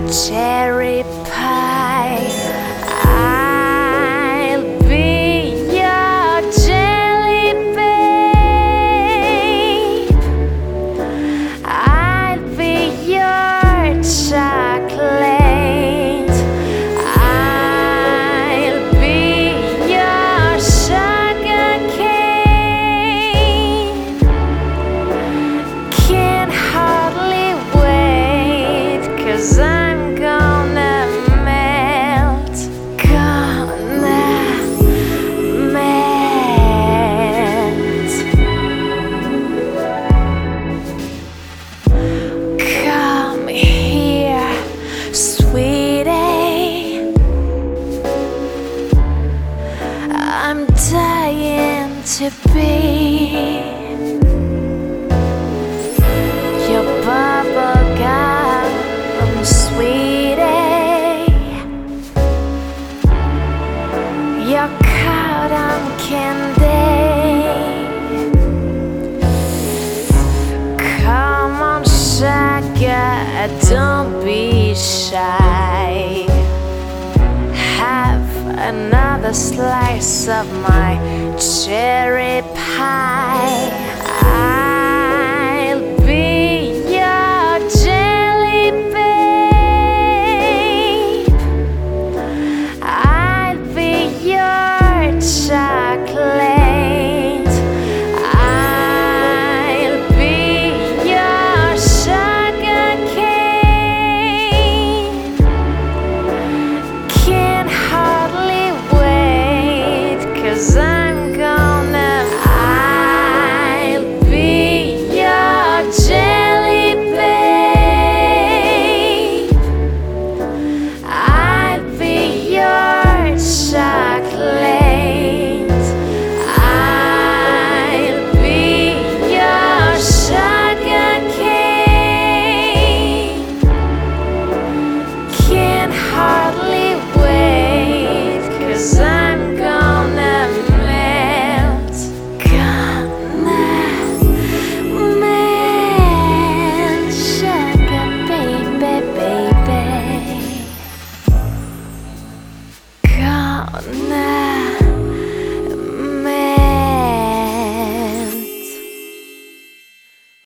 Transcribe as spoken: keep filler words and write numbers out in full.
cherry pie. I'll be your jelly babe. I'll be your chocolate. I'll be your sugar cane. Can't hardly wait, 'cause I'm gonna melt, gonna melt. Come here, sweetie, I'm dying to be your bubblegum sweetie, your cotton candy. Come on, sugar, don't be shy. Have another slice of my cherry pie. I